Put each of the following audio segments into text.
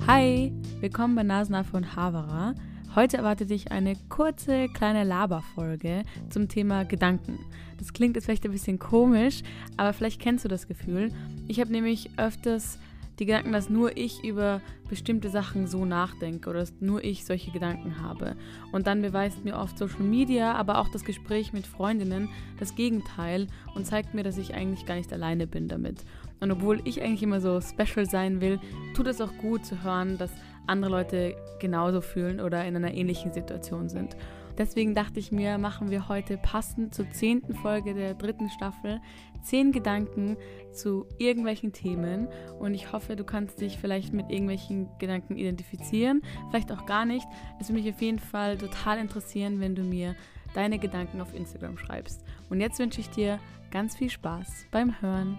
Hi, willkommen bei Nasenaffe und Havara. Heute erwartet dich eine kurze, kleine Laberfolge zum Thema Gedanken. Das klingt jetzt vielleicht ein bisschen komisch, aber vielleicht kennst du das Gefühl. Ich habe nämlich öfters die Gedanken, dass nur ich über bestimmte Sachen so nachdenke oder dass nur ich solche Gedanken habe. Und dann beweist mir oft Social Media, aber auch das Gespräch mit Freundinnen das Gegenteil und zeigt mir, dass ich eigentlich gar nicht alleine bin damit. Und obwohl ich eigentlich immer so special sein will, tut es auch gut zu hören, dass andere Leute genauso fühlen oder in einer ähnlichen Situation sind. Deswegen dachte ich mir, machen wir heute passend zur 10. Folge der 3. Staffel 10 Gedanken zu irgendwelchen Themen und ich hoffe, du kannst dich vielleicht mit irgendwelchen Gedanken identifizieren, vielleicht auch gar nicht. Es würde mich auf jeden Fall total interessieren, wenn du mir deine Gedanken auf Instagram schreibst. Und jetzt wünsche ich dir ganz viel Spaß beim Hören.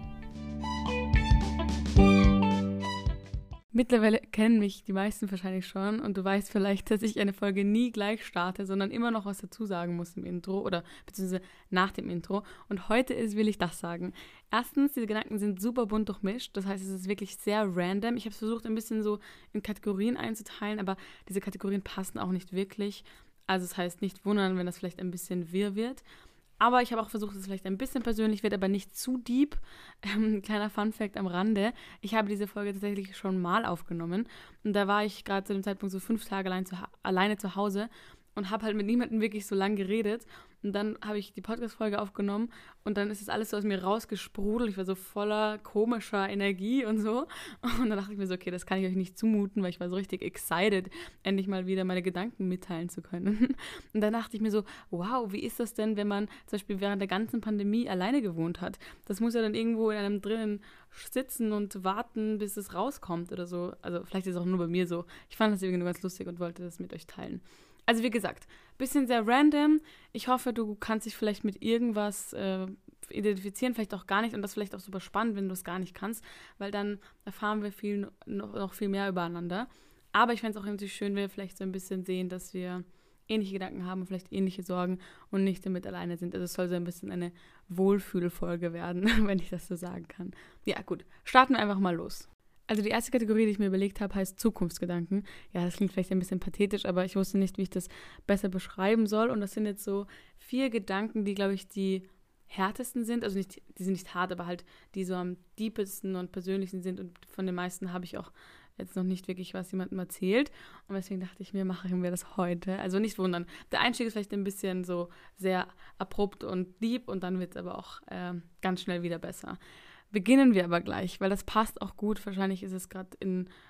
Mittlerweile kennen mich die meisten wahrscheinlich schon und du weißt vielleicht, dass ich eine Folge nie gleich starte, sondern immer noch was dazu sagen muss im Intro oder beziehungsweise nach dem Intro. Und heute will ich das sagen. Erstens, diese Gedanken sind super bunt durchmischt, das heißt, es ist wirklich sehr random. Ich habe es versucht, ein bisschen so in Kategorien einzuteilen, aber diese Kategorien passen auch nicht wirklich. Also das heißt, nicht wundern, wenn das vielleicht ein bisschen wirr wird. Aber ich habe auch versucht, dass es vielleicht ein bisschen persönlich wird, aber nicht zu deep. Kleiner Funfact am Rande. Ich habe diese Folge tatsächlich schon mal aufgenommen. Und da war ich gerade zu dem Zeitpunkt so 5 Tage alleine zu Hause und habe halt mit niemandem wirklich so lang geredet. Und dann habe ich die Podcast-Folge aufgenommen und dann ist das alles so aus mir rausgesprudelt. Ich war so voller komischer Energie und so. Und dann dachte ich mir so, okay, das kann ich euch nicht zumuten, weil ich war so richtig excited, endlich mal wieder meine Gedanken mitteilen zu können. Und dann dachte ich mir so, wow, wie ist das denn, wenn man zum Beispiel während der ganzen Pandemie alleine gewohnt hat? Das muss ja dann irgendwo in einem drinnen sitzen und warten, bis es rauskommt oder so. Also vielleicht ist es auch nur bei mir so. Ich fand das irgendwie nur ganz lustig und wollte das mit euch teilen. Also wie gesagt, bisschen sehr random. Ich hoffe, du kannst dich vielleicht mit irgendwas identifizieren, vielleicht auch gar nicht und das vielleicht auch super spannend, wenn du es gar nicht kannst, weil dann erfahren wir noch viel mehr übereinander. Aber ich fände es auch natürlich schön, wenn wir vielleicht so ein bisschen sehen, dass wir ähnliche Gedanken haben und vielleicht ähnliche Sorgen und nicht damit alleine sind. Also es soll so ein bisschen eine Wohlfühlfolge werden, wenn ich das so sagen kann. Ja gut, starten wir einfach mal los. Also die erste Kategorie, die ich mir überlegt habe, heißt Zukunftsgedanken. Ja, das klingt vielleicht ein bisschen pathetisch, aber ich wusste nicht, wie ich das besser beschreiben soll. Und das sind jetzt so 4 Gedanken, die, glaube ich, die härtesten sind. Also nicht, die sind nicht hart, aber halt die so am deepesten und persönlichsten sind. Und von den meisten habe ich auch jetzt noch nicht wirklich was jemandem erzählt. Und deswegen dachte ich mir, machen wir das heute. Also nicht wundern. Der Einstieg ist vielleicht ein bisschen so sehr abrupt und deep und dann wird es aber auch ganz schnell wieder besser. Beginnen wir aber gleich, weil das passt auch gut. Wahrscheinlich ist es gerade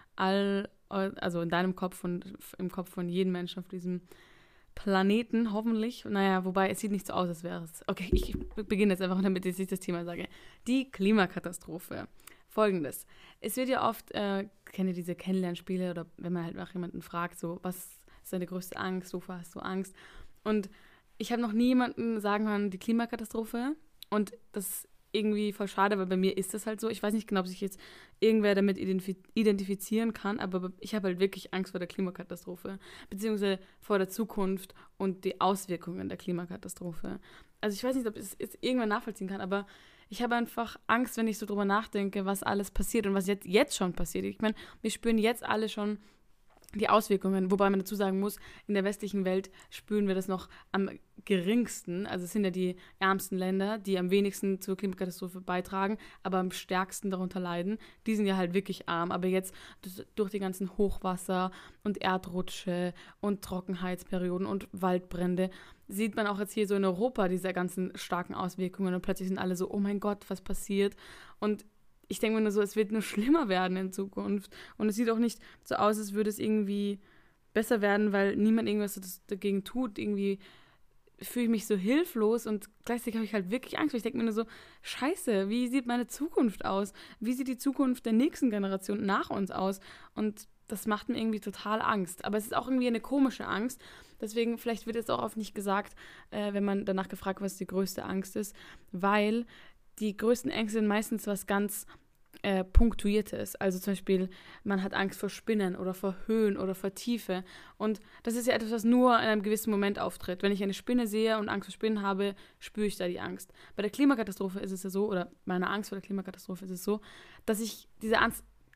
also in deinem Kopf und im Kopf von jedem Menschen auf diesem Planeten, hoffentlich. Naja, wobei es sieht nicht so aus, als wäre es. Okay, ich beginne jetzt einfach, damit ich das Thema sage. Die Klimakatastrophe. Folgendes. Es wird ja oft, kennt ihr diese Kennenlernspiele oder wenn man halt nach jemanden fragt, so, was ist deine größte Angst, wovor hast du Angst? Und ich habe noch nie jemanden sagen hören, die Klimakatastrophe. Und das irgendwie voll schade, weil bei mir ist das halt so. Ich weiß nicht genau, ob sich jetzt irgendwer damit identifizieren kann, aber ich habe halt wirklich Angst vor der Klimakatastrophe, beziehungsweise vor der Zukunft und die Auswirkungen der Klimakatastrophe. Also ich weiß nicht, ob ich es jetzt irgendwann nachvollziehen kann, aber ich habe einfach Angst, wenn ich so drüber nachdenke, was alles passiert und was jetzt schon passiert. Ich meine, wir spüren jetzt alle schon die Auswirkungen, wobei man dazu sagen muss, in der westlichen Welt spüren wir das noch am geringsten. Also es sind ja die ärmsten Länder, die am wenigsten zur Klimakatastrophe beitragen, aber am stärksten darunter leiden. Die sind ja halt wirklich arm, aber jetzt durch die ganzen Hochwasser und Erdrutsche und Trockenheitsperioden und Waldbrände sieht man auch jetzt hier so in Europa diese ganzen starken Auswirkungen und plötzlich sind alle so, oh mein Gott, was passiert? Und ich denke mir nur so, es wird nur schlimmer werden in Zukunft. Und es sieht auch nicht so aus, als würde es irgendwie besser werden, weil niemand irgendwas dagegen tut. Irgendwie fühle ich mich so hilflos und gleichzeitig habe ich halt wirklich Angst. Weil ich denke mir nur so, scheiße, wie sieht meine Zukunft aus? Wie sieht die Zukunft der nächsten Generation nach uns aus? Und das macht mir irgendwie total Angst. Aber es ist auch irgendwie eine komische Angst. Deswegen, vielleicht wird jetzt auch oft nicht gesagt, wenn man danach gefragt, was die größte Angst ist, weil die größten Ängste sind meistens was ganz Punktuiertes. Also zum Beispiel, man hat Angst vor Spinnen oder vor Höhen oder vor Tiefe. Und das ist ja etwas, was nur in einem gewissen Moment auftritt. Wenn ich eine Spinne sehe und Angst vor Spinnen habe, spüre ich da die Angst. Bei der Klimakatastrophe ist es ja so, oder meiner Angst vor der Klimakatastrophe ist es so, dass ich diese Angst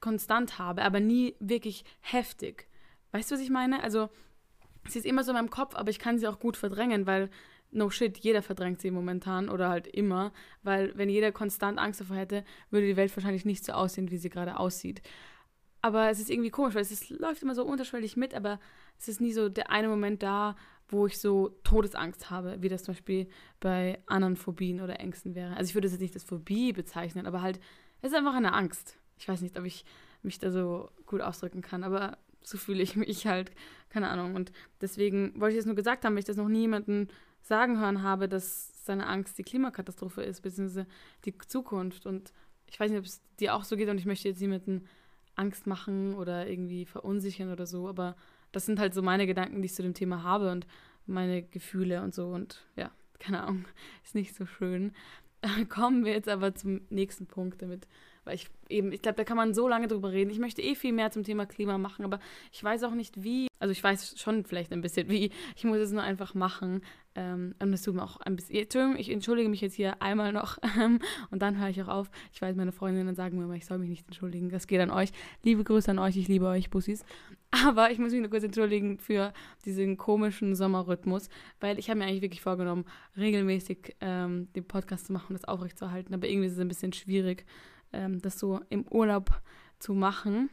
konstant habe, aber nie wirklich heftig. Weißt du, was ich meine? Also sie ist immer so in meinem Kopf, aber ich kann sie auch gut verdrängen, weil no shit, jeder verdrängt sie momentan oder halt immer, weil wenn jeder konstant Angst davor hätte, würde die Welt wahrscheinlich nicht so aussehen, wie sie gerade aussieht. Aber es ist irgendwie komisch, weil läuft immer so unterschwellig mit, aber es ist nie so der eine Moment da, wo ich so Todesangst habe, wie das zum Beispiel bei anderen Phobien oder Ängsten wäre. Also ich würde es jetzt nicht als Phobie bezeichnen, aber halt, es ist einfach eine Angst. Ich weiß nicht, ob ich mich da so gut ausdrücken kann, aber so fühle ich mich halt, keine Ahnung. Und deswegen wollte ich das nur gesagt haben, weil ich das noch nie jemanden sagen hören habe, dass seine Angst die Klimakatastrophe ist, beziehungsweise die Zukunft. Und ich weiß nicht, ob es dir auch so geht und ich möchte jetzt niemanden Angst machen oder irgendwie verunsichern oder so, aber das sind halt so meine Gedanken, die ich zu dem Thema habe und meine Gefühle und so und ja, keine Ahnung, ist nicht so schön. Kommen wir jetzt aber zum nächsten Punkt damit, weil ich glaube, da kann man so lange drüber reden. Ich möchte viel mehr zum Thema Klima machen, aber ich weiß auch nicht wie. Also ich weiß schon vielleicht ein bisschen wie. Ich muss es nur einfach machen. Und das tut mir auch ein bisschen. Entschuldigung, ich entschuldige mich jetzt hier einmal noch und dann höre ich auch auf. Ich weiß, meine Freundinnen sagen mir immer, ich soll mich nicht entschuldigen. Das geht an euch. Liebe Grüße an euch, ich liebe euch, Bussis. Aber ich muss mich nur kurz entschuldigen für diesen komischen Sommerrhythmus, weil ich habe mir eigentlich wirklich vorgenommen, regelmäßig den Podcast zu machen und das aufrechtzuerhalten. Aber irgendwie ist es ein bisschen schwierig, das so im Urlaub zu machen.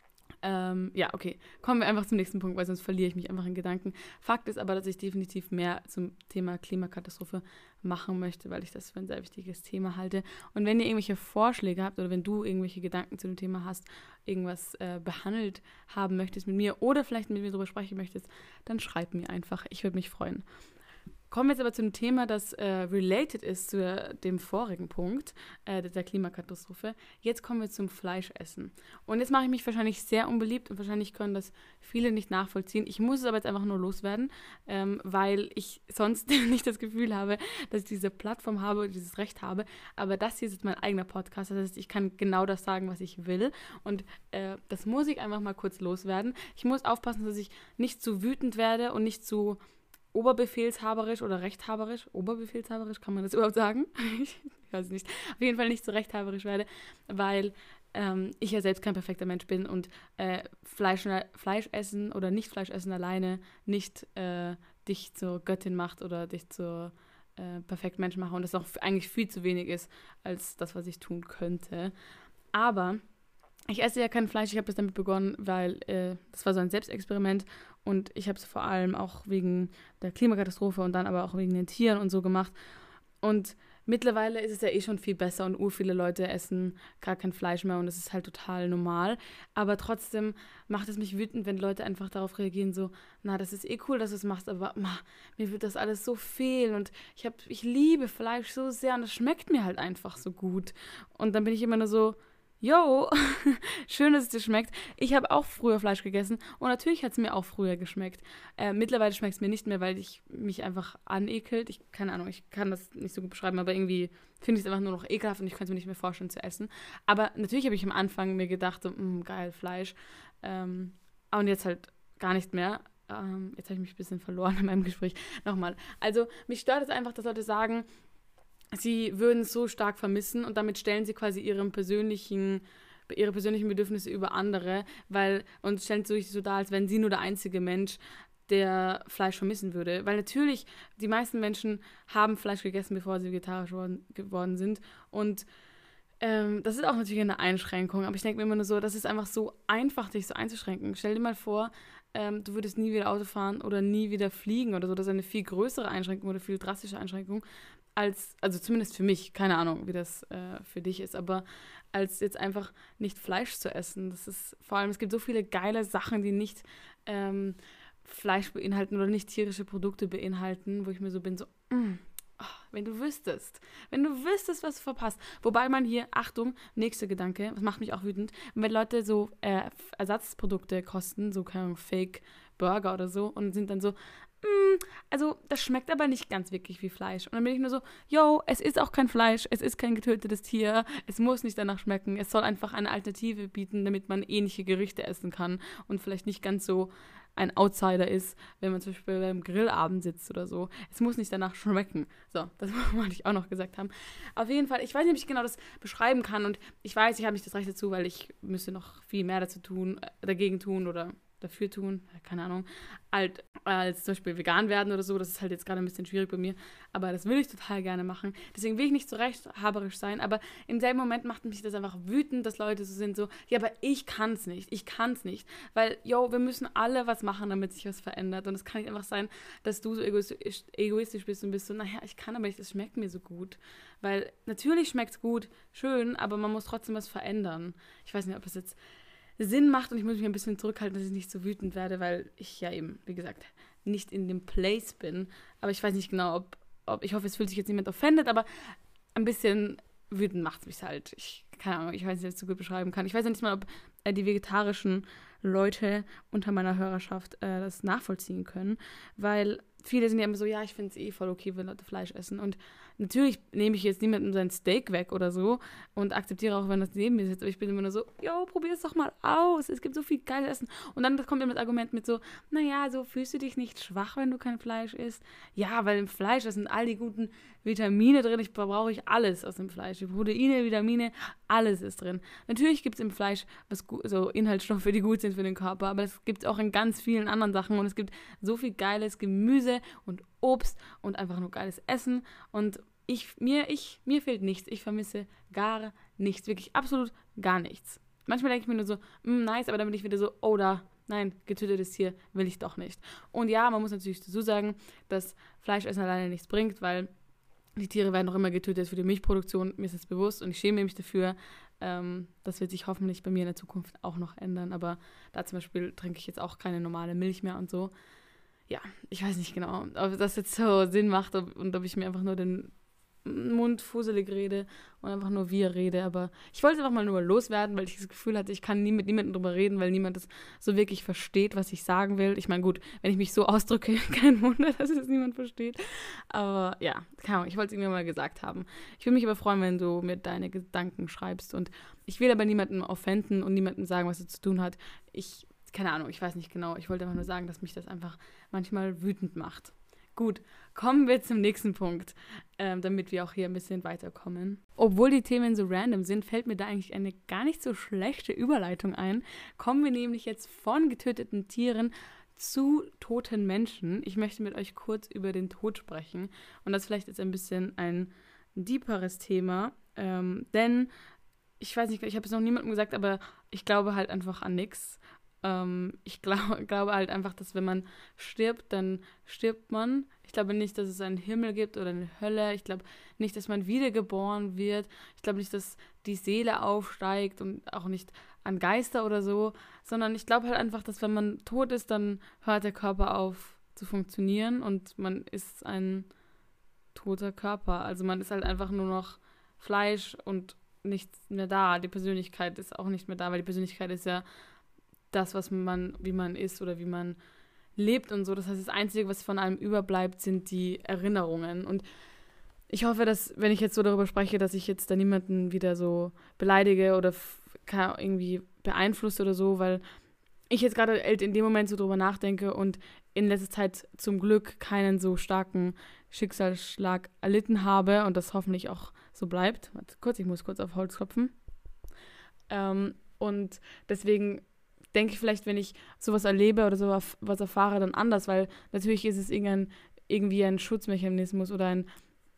Ja, okay. Kommen wir einfach zum nächsten Punkt, weil sonst verliere ich mich einfach in Gedanken. Fakt ist aber, dass ich definitiv mehr zum Thema Klimakatastrophe machen möchte, weil ich das für ein sehr wichtiges Thema halte. Und wenn ihr irgendwelche Vorschläge habt oder wenn du irgendwelche Gedanken zu dem Thema hast, irgendwas behandelt haben möchtest mit mir oder vielleicht mit mir darüber sprechen möchtest, dann schreib mir einfach. Ich würde mich freuen. Kommen wir jetzt aber zu einem Thema, das related ist zu dem vorigen Punkt, der Klimakatastrophe. Jetzt kommen wir zum Fleischessen. Und jetzt mache ich mich wahrscheinlich sehr unbeliebt und wahrscheinlich können das viele nicht nachvollziehen. Ich muss es aber jetzt einfach nur loswerden, weil ich sonst nicht das Gefühl habe, dass ich diese Plattform habe und dieses Recht habe. Aber das hier ist jetzt mein eigener Podcast. Das heißt, ich kann genau das sagen, was ich will. Und das muss ich einfach mal kurz loswerden. Ich muss aufpassen, dass ich nicht zu wütend werde und nicht zu oberbefehlshaberisch oder rechthaberisch. Oberbefehlshaberisch, kann man das überhaupt sagen? Ich weiß nicht. Auf jeden Fall nicht so rechthaberisch werde, weil ich ja selbst kein perfekter Mensch bin und Fleisch essen oder nicht Fleisch essen alleine nicht dich zur Göttin macht oder dich zur perfekten Mensch macht und das auch eigentlich viel zu wenig ist als das, was ich tun könnte. Aber ich esse ja kein Fleisch, ich habe das damit begonnen, weil das war so ein Selbstexperiment und ich habe es vor allem auch wegen der Klimakatastrophe und dann aber auch wegen den Tieren und so gemacht. Und mittlerweile ist es ja schon viel besser und viele Leute essen gar kein Fleisch mehr und das ist halt total normal. Aber trotzdem macht es mich wütend, wenn Leute einfach darauf reagieren, so, na, das ist cool, dass du es machst, aber mir wird das alles so fehlen und ich liebe Fleisch so sehr und es schmeckt mir halt einfach so gut. Und dann bin ich immer nur so, yo, schön, dass es dir schmeckt. Ich habe auch früher Fleisch gegessen und natürlich hat es mir auch früher geschmeckt. Mittlerweile schmeckt es mir nicht mehr, weil ich mich einfach anekelt. Keine Ahnung, ich kann das nicht so gut beschreiben, aber irgendwie finde ich es einfach nur noch ekelhaft und ich könnte es mir nicht mehr vorstellen zu essen. Aber natürlich habe ich am Anfang mir gedacht, so, geil, Fleisch. Und jetzt halt gar nicht mehr. Jetzt habe ich mich ein bisschen verloren in meinem Gespräch. Nochmal. Also mich stört es einfach, dass Leute sagen, sie würden es so stark vermissen und damit stellen sie quasi ihre persönlichen Bedürfnisse über andere, und stellen es sich so dar, als wären sie nur der einzige Mensch, der Fleisch vermissen würde. Weil natürlich, die meisten Menschen haben Fleisch gegessen, bevor sie vegetarisch geworden sind. Und das ist auch natürlich eine Einschränkung, aber ich denke mir immer nur so, das ist einfach so einfach, dich so einzuschränken. Stell dir mal vor, du würdest nie wieder Auto fahren oder nie wieder fliegen oder so. Das ist eine viel größere Einschränkung oder viel drastische Einschränkung, also zumindest für mich, keine Ahnung, wie das für dich ist, aber als jetzt einfach nicht Fleisch zu essen. Das ist vor allem, es gibt so viele geile Sachen, die nicht Fleisch beinhalten oder nicht tierische Produkte beinhalten, wo ich mir so bin, so, wenn du wüsstest, was du verpasst. Wobei man hier, Achtung, nächster Gedanke, das macht mich auch wütend, wenn Leute so Ersatzprodukte kosten, so keine Ahnung, Fake Burger oder so und sind dann so, also das schmeckt aber nicht ganz wirklich wie Fleisch. Und dann bin ich nur so, yo, es ist auch kein Fleisch, es ist kein getötetes Tier, es muss nicht danach schmecken, es soll einfach eine Alternative bieten, damit man ähnliche Gerichte essen kann und vielleicht nicht ganz so ein Outsider ist, wenn man zum Beispiel beim Grillabend sitzt oder so. Es muss nicht danach schmecken. So, das wollte ich auch noch gesagt haben. Auf jeden Fall, ich weiß nicht, ob ich genau das beschreiben kann und ich weiß, ich habe nicht das Recht dazu, weil ich müsste noch viel mehr dazu tun, dagegen tun oder dafür tun, keine Ahnung, als zum Beispiel vegan werden oder so. Das ist halt jetzt gerade ein bisschen schwierig bei mir, aber das will ich total gerne machen. Deswegen will ich nicht so rechthaberisch sein, aber im selben Moment macht mich das einfach wütend, dass Leute so sind, so, ja, aber ich kann's nicht, weil, wir müssen alle was machen, damit sich was verändert und es kann nicht einfach sein, dass du so egoistisch bist und bist so, naja, ich kann aber nicht, es schmeckt mir so gut, weil natürlich schmeckt's gut, schön, aber man muss trotzdem was verändern. Ich weiß nicht, ob es jetzt Sinn macht und ich muss mich ein bisschen zurückhalten, dass ich nicht so wütend werde, weil ich ja eben, wie gesagt, nicht in dem Place bin. Aber ich weiß nicht genau, ob ich hoffe, es fühlt sich jetzt niemand offended, aber ein bisschen wütend macht es mich halt. Keine Ahnung, ich weiß nicht, ob ich es so gut beschreiben kann. Ich weiß ja nicht mal, ob die vegetarischen Leute unter meiner Hörerschaft das nachvollziehen können, weil viele sind ja immer so, ja, ich finde es eh voll okay, wenn Leute Fleisch essen und natürlich nehme ich jetzt niemandem sein Steak weg oder so und akzeptiere auch, wenn das neben mir sitzt, aber ich bin immer nur so, probier es doch mal aus, es gibt so viel geiles Essen und dann kommt immer das Argument mit so, naja, so fühlst du dich nicht schwach, wenn du kein Fleisch isst? Ja, weil im Fleisch, da sind all die guten Vitamine drin, brauche ich alles aus dem Fleisch, die Proteine, Vitamine, alles ist drin. Natürlich gibt es im Fleisch so Inhaltsstoffe, die gut sind für den Körper, aber das gibt es auch in ganz vielen anderen Sachen und es gibt so viel geiles Gemüse und Obst und einfach nur geiles Essen und mir fehlt nichts. Ich vermisse gar nichts. Wirklich absolut gar nichts. Manchmal denke ich mir nur so, nice, aber dann bin ich wieder so, nein, getötetes Tier will ich doch nicht. Und ja, man muss natürlich dazu sagen, dass Fleischessen alleine nichts bringt, weil die Tiere werden noch immer getötet für die Milchproduktion. Mir ist das bewusst und ich schäme mich dafür. Das wird sich hoffentlich bei mir in der Zukunft auch noch ändern. Aber da zum Beispiel trinke ich jetzt auch keine normale Milch mehr und so. Ja, ich weiß nicht genau, ob das jetzt so Sinn macht und ob ich mir einfach nur den Mund fusselig rede und einfach nur wir rede, aber ich wollte es einfach mal nur loswerden, weil ich das Gefühl hatte, ich kann nie mit niemandem drüber reden, weil niemand das so wirklich versteht, was ich sagen will. Ich meine, gut, wenn ich mich so ausdrücke, kein Wunder, dass es niemand versteht, aber ja, keine Ahnung, ich wollte es irgendwie mal gesagt haben. Ich würde mich aber freuen, wenn du mir deine Gedanken schreibst und ich will aber niemanden offenden und niemandem sagen, was er zu tun hat. Keine Ahnung, ich weiß nicht genau, ich wollte einfach nur sagen, dass mich das einfach manchmal wütend macht. Gut, kommen wir zum nächsten Punkt, damit wir auch hier ein bisschen weiterkommen. Obwohl die Themen so random sind, fällt mir da eigentlich eine gar nicht so schlechte Überleitung ein. Kommen wir nämlich jetzt von getöteten Tieren zu toten Menschen. Ich möchte mit euch kurz über den Tod sprechen. Und das vielleicht ist ein bisschen ein deeperes Thema, denn ich weiß nicht, ich habe es noch niemandem gesagt, aber ich glaube halt einfach an nichts. Ich glaube halt einfach, dass wenn man stirbt, dann stirbt man. Ich glaube nicht, dass es einen Himmel gibt oder eine Hölle. Ich glaube nicht, dass man wiedergeboren wird. Ich glaube nicht, dass die Seele aufsteigt und auch nicht an Geister oder so, sondern ich glaube halt einfach, dass wenn man tot ist, dann hört der Körper auf zu funktionieren und man ist ein toter Körper. Also man ist halt einfach nur noch Fleisch und nichts mehr da. Die Persönlichkeit ist auch nicht mehr da, weil die Persönlichkeit ist ja das, wie man ist oder wie man lebt und so. Das heißt, das Einzige, was von einem überbleibt, sind die Erinnerungen. Und ich hoffe, dass, wenn ich jetzt so darüber spreche, dass ich jetzt da niemanden wieder so beleidige oder irgendwie beeinflusse oder so, weil ich jetzt gerade in dem Moment so drüber nachdenke und in letzter Zeit zum Glück keinen so starken Schicksalsschlag erlitten habe und das hoffentlich auch so bleibt. Warte kurz, ich muss kurz auf Holz klopfen. Und deswegen denke ich vielleicht, wenn ich sowas erlebe oder sowas erfahre, dann anders, weil natürlich ist es irgendwie ein Schutzmechanismus oder ein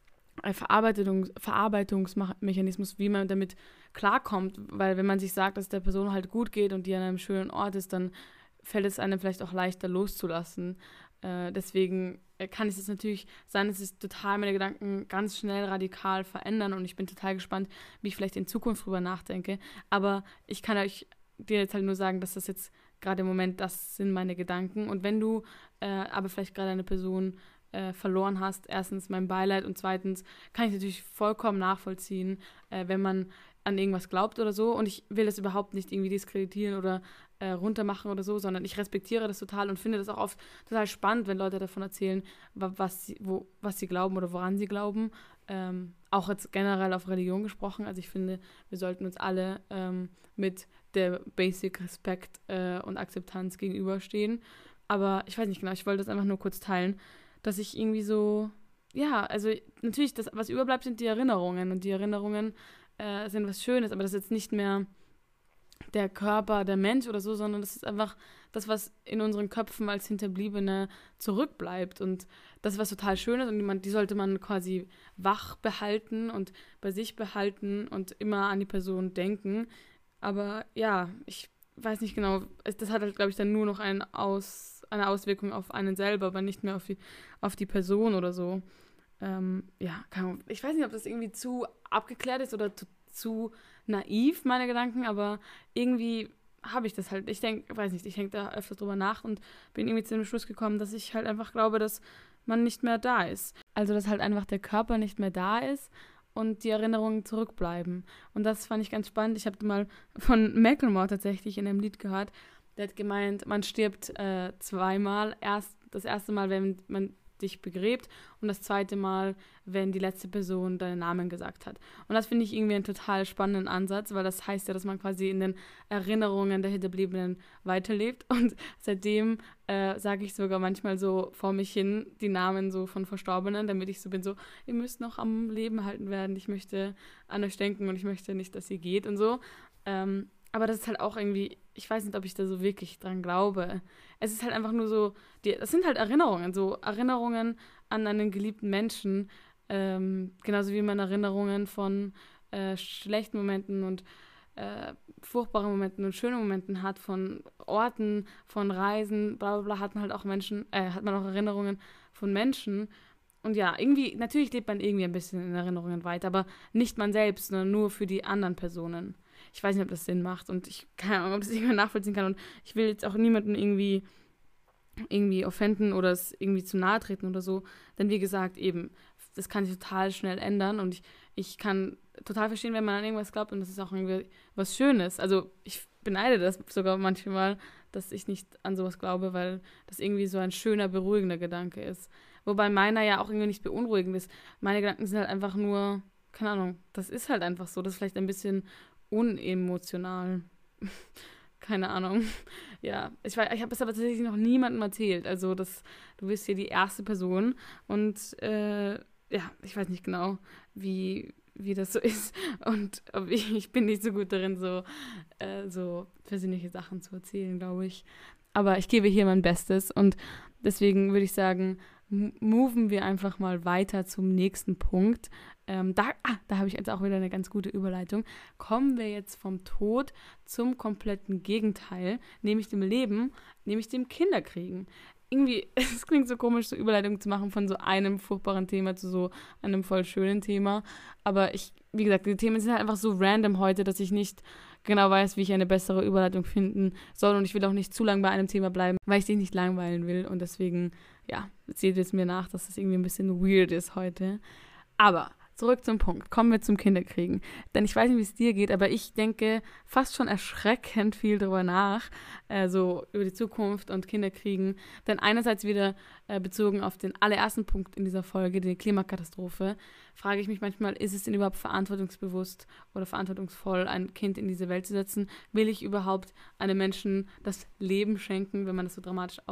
Verarbeitungsmechanismus, wie man damit klarkommt, weil wenn man sich sagt, dass es der Person halt gut geht und die an einem schönen Ort ist, dann fällt es einem vielleicht auch leichter loszulassen. Deswegen kann es jetzt natürlich sein, dass sich total meine Gedanken ganz schnell radikal verändern und ich bin total gespannt, wie ich vielleicht in Zukunft drüber nachdenke, aber ich kann euch dir jetzt halt nur sagen, dass das jetzt gerade im Moment, das sind meine Gedanken. Und wenn du aber vielleicht gerade eine Person verloren hast, erstens mein Beileid und zweitens kann ich natürlich vollkommen nachvollziehen, wenn man an irgendwas glaubt oder so. Und ich will das überhaupt nicht irgendwie diskreditieren oder runtermachen oder so, sondern ich respektiere das total und finde das auch oft total spannend, wenn Leute davon erzählen, was sie glauben oder woran sie glauben. Auch jetzt generell auf Religion gesprochen. Also ich finde, wir sollten uns alle mit der Basic Respekt und Akzeptanz gegenüberstehen. Aber ich weiß nicht genau, ich wollte das einfach nur kurz teilen, dass ich irgendwie so, ja, also natürlich, das, was überbleibt, sind die Erinnerungen. Und die Erinnerungen sind was Schönes, aber das ist jetzt nicht mehr der Körper, der Mensch oder so, sondern das ist einfach das, was in unseren Köpfen als Hinterbliebene zurückbleibt. Und das ist was total Schönes und die sollte man quasi wach behalten und bei sich behalten und immer an die Person denken. Aber ja, ich weiß nicht genau, das hat halt, glaube ich, dann nur noch eine Auswirkung auf einen selber, aber nicht mehr auf die Person oder so. Ja, keine Ahnung. Ich weiß nicht, ob das irgendwie zu abgeklärt ist oder zu naiv, meine Gedanken, aber irgendwie habe ich das halt. Ich denke, weiß nicht, ich denke da öfter drüber nach und bin irgendwie zu dem Schluss gekommen, dass ich halt einfach glaube, dass man nicht mehr da ist. Also, dass halt einfach der Körper nicht mehr da ist und die Erinnerungen zurückbleiben. Und das fand ich ganz spannend. Ich habe mal von Macklemore tatsächlich in einem Lied gehört, der hat gemeint, man stirbt zweimal. Das erste Mal, wenn man dich begräbt und das zweite Mal, wenn die letzte Person deinen Namen gesagt hat. Und das finde ich irgendwie einen total spannenden Ansatz, weil das heißt ja, dass man quasi in den Erinnerungen der Hinterbliebenen weiterlebt und seitdem sage ich sogar manchmal so vor mich hin die Namen so von Verstorbenen, damit ich so bin, so, ihr müsst noch am Leben erhalten werden, ich möchte an euch denken und ich möchte nicht, dass ihr geht und so. Aber das ist halt auch irgendwie, ich weiß nicht, ob ich da so wirklich dran glaube. Es ist halt einfach nur so, das sind halt Erinnerungen, so Erinnerungen an einen geliebten Menschen, genauso wie man Erinnerungen von schlechten Momenten und furchtbaren Momenten und schönen Momenten hat, von Orten, von Reisen, bla bla bla, hat man auch Erinnerungen von Menschen. Und ja, irgendwie, natürlich lebt man irgendwie ein bisschen in Erinnerungen weiter, aber nicht man selbst, sondern nur für die anderen Personen. Ich weiß nicht, ob das Sinn macht und ich keine Ahnung, ob das irgendwann nachvollziehen kann und ich will jetzt auch niemanden irgendwie offenden oder es irgendwie zu nahe treten oder so, denn wie gesagt, eben, das kann sich total schnell ändern und ich kann total verstehen, wenn man an irgendwas glaubt und das ist auch irgendwie was Schönes. Also ich beneide das sogar manchmal, dass ich nicht an sowas glaube, weil das irgendwie so ein schöner, beruhigender Gedanke ist. Wobei meiner ja auch irgendwie nicht beunruhigend ist. Meine Gedanken sind halt einfach nur, keine Ahnung, das ist halt einfach so. Das ist vielleicht ein bisschen unemotional. Keine Ahnung. Ja, ich habe es aber tatsächlich noch niemandem erzählt. Also du bist hier die erste Person und ja, ich weiß nicht genau, wie das so ist. Und ich bin nicht so gut darin, so persönliche Sachen zu erzählen, glaube ich. Aber ich gebe hier mein Bestes und deswegen würde ich sagen, moven wir einfach mal weiter zum nächsten Punkt. Da habe ich jetzt auch wieder eine ganz gute Überleitung. Kommen wir jetzt vom Tod zum kompletten Gegenteil, nämlich dem Leben, nämlich dem Kinderkriegen. Irgendwie, es klingt so komisch, so Überleitungen zu machen von so einem furchtbaren Thema zu so einem voll schönen Thema. Aber wie gesagt, die Themen sind halt einfach so random heute, dass ich nicht genau weiß, wie ich eine bessere Überleitung finden soll. Und ich will auch nicht zu lange bei einem Thema bleiben, weil ich dich nicht langweilen will. Und deswegen, ja, seht es mir nach, dass es irgendwie ein bisschen weird ist heute. Aber zurück zum Punkt. Kommen wir zum Kinderkriegen. Denn ich weiß nicht, wie es dir geht, aber ich denke fast schon erschreckend viel darüber nach, so über die Zukunft und Kinderkriegen. Denn einerseits wieder bezogen auf den allerersten Punkt in dieser Folge, die Klimakatastrophe, frage ich mich manchmal, ist es denn überhaupt verantwortungsbewusst oder verantwortungsvoll, ein Kind in diese Welt zu setzen? Will ich überhaupt einem Menschen das Leben schenken, wenn man das so dramatisch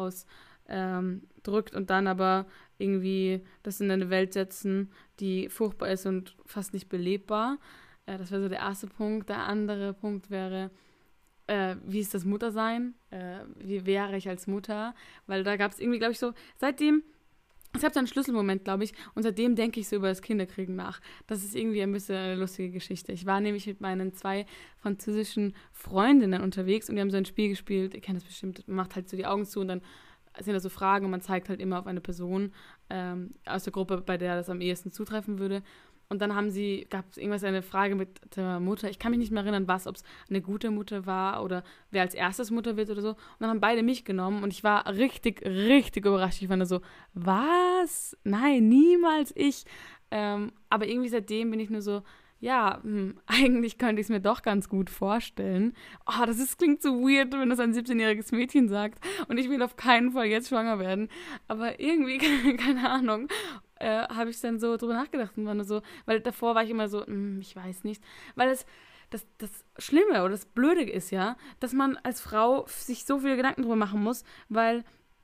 drückt und dann aber irgendwie das in eine Welt setzen, die furchtbar ist und fast nicht belebbar. Das wäre so der erste Punkt. Der andere Punkt wäre, wie ist das Muttersein? Wie wäre ich als Mutter? Weil da gab es irgendwie, glaube ich, so, es gab so einen Schlüsselmoment, glaube ich, und seitdem denke ich so über das Kinderkriegen nach. Das ist irgendwie ein bisschen eine lustige Geschichte. Ich war nämlich mit meinen 2 französischen Freundinnen unterwegs und die haben so ein Spiel gespielt, ihr kennt das bestimmt, man macht halt so die Augen zu und dann sind da so Fragen und man zeigt halt immer auf eine Person aus der Gruppe, bei der das am ehesten zutreffen würde. Und dann gab es irgendwas, eine Frage mit der Mutter. Ich kann mich nicht mehr erinnern, ob es eine gute Mutter war oder wer als erstes Mutter wird oder so. Und dann haben beide mich genommen und ich war richtig, richtig überrascht. Ich war nur so, was? Nein, niemals ich. Aber irgendwie seitdem bin ich nur so, ja, eigentlich könnte ich es mir doch ganz gut vorstellen. Oh, klingt so weird, wenn das ein 17-jähriges Mädchen sagt. Und ich will auf keinen Fall jetzt schwanger werden. Aber irgendwie, keine Ahnung, habe ich dann so drüber nachgedacht und war nur so, weil davor war ich immer so, ich weiß nicht. Weil das Schlimme oder das Blöde ist ja, dass man als Frau sich so viele Gedanken drüber machen muss, weil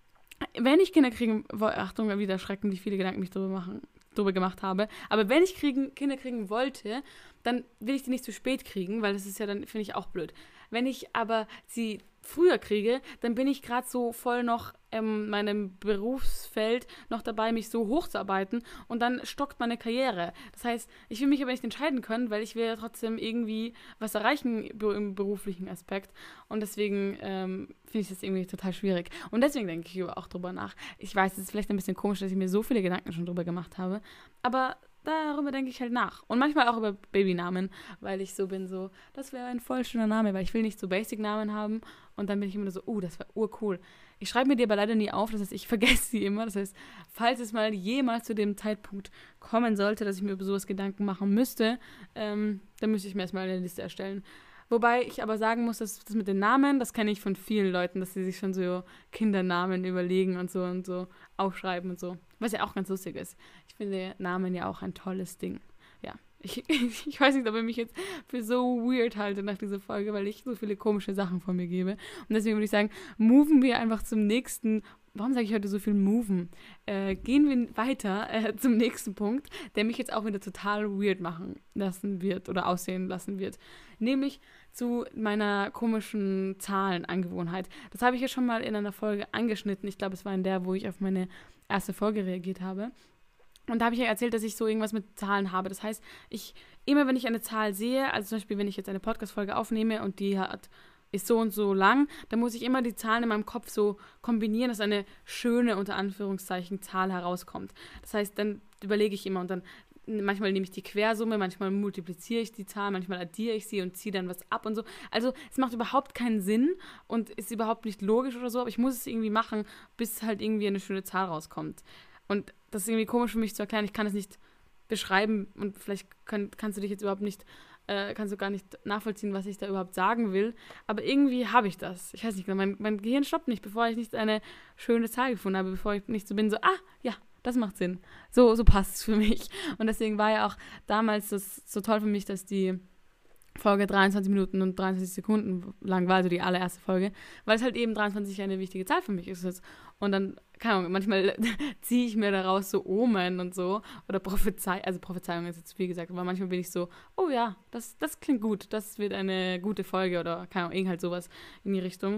wenn ich Kinder kriegen wollte, Achtung, wieder erschreckend, wie viele Gedanken ich drüber gemacht habe, aber wenn ich Kinder kriegen wollte, dann will ich die nicht zu spät kriegen, weil das ist ja dann, finde ich, auch blöd. Wenn ich aber sie früher kriege, dann bin ich gerade so voll noch in meinem Berufsfeld noch dabei, mich so hochzuarbeiten und dann stockt meine Karriere. Das heißt, ich will mich aber nicht entscheiden können, weil ich will ja trotzdem irgendwie was erreichen im beruflichen Aspekt und deswegen finde ich das irgendwie total schwierig. Und deswegen denke ich auch drüber nach. Ich weiß, es ist vielleicht ein bisschen komisch, dass ich mir so viele Gedanken schon drüber gemacht habe, aber darüber denke ich halt nach. Und manchmal auch über Babynamen, weil ich so bin, so, das wäre ein voll schöner Name, weil ich will nicht so Basic-Namen haben. Und dann bin ich immer so, das wäre urcool. Ich schreibe mir die aber leider nie auf, das heißt, ich vergesse sie immer. Das heißt, falls es mal jemals zu dem Zeitpunkt kommen sollte, dass ich mir über sowas Gedanken machen müsste, dann müsste ich mir erstmal eine Liste erstellen. Wobei ich aber sagen muss, dass das mit den Namen, das kenne ich von vielen Leuten, dass sie sich schon so Kindernamen überlegen und so aufschreiben und so. Was ja auch ganz lustig ist. Ich finde Namen ja auch ein tolles Ding. Ja, ich weiß nicht, ob ich mich jetzt für so weird halte nach dieser Folge, weil ich so viele komische Sachen von mir gebe. Und deswegen würde ich sagen, moven wir einfach zum nächsten. Warum sage ich heute so viel moven? Gehen wir weiter zum nächsten Punkt, der mich jetzt auch wieder total weird machen lassen wird oder aussehen lassen wird. Nämlich zu meiner komischen Zahlenangewohnheit. Das habe ich ja schon mal in einer Folge angeschnitten. Ich glaube, es war in der, wo ich auf meine erste Folge reagiert habe. Und da habe ich ja erzählt, dass ich so irgendwas mit Zahlen habe. Das heißt, immer wenn ich eine Zahl sehe, also zum Beispiel, wenn ich jetzt eine Podcast-Folge aufnehme und die ist so und so lang, dann muss ich immer die Zahlen in meinem Kopf so kombinieren, dass eine schöne, unter Anführungszeichen, Zahl herauskommt. Das heißt, dann überlege ich immer und dann manchmal nehme ich die Quersumme, manchmal multipliziere ich die Zahl, manchmal addiere ich sie und ziehe dann was ab und so. Also es macht überhaupt keinen Sinn und ist überhaupt nicht logisch oder so, aber ich muss es irgendwie machen, bis halt irgendwie eine schöne Zahl rauskommt. Und das ist irgendwie komisch für mich zu erklären, ich kann es nicht beschreiben und vielleicht kannst du dich jetzt überhaupt nicht, kannst du gar nicht nachvollziehen, was ich da überhaupt sagen will, aber irgendwie habe ich das. Ich weiß nicht, mein Gehirn stoppt nicht, bevor ich nicht eine schöne Zahl gefunden habe, bevor ich nicht so bin, so, ja, das macht Sinn. So passt es für mich. Und deswegen war ja auch damals das so toll für mich, dass die Folge 23 Minuten und 23 Sekunden lang war, also die allererste Folge, weil es halt eben 23 eine wichtige Zahl für mich ist. Und dann, keine Ahnung, manchmal ziehe ich mir daraus so Omen und so oder Prophezeiung ist jetzt viel gesagt, aber manchmal bin ich so, oh ja, das klingt gut, das wird eine gute Folge oder keine Ahnung, irgend halt sowas in die Richtung.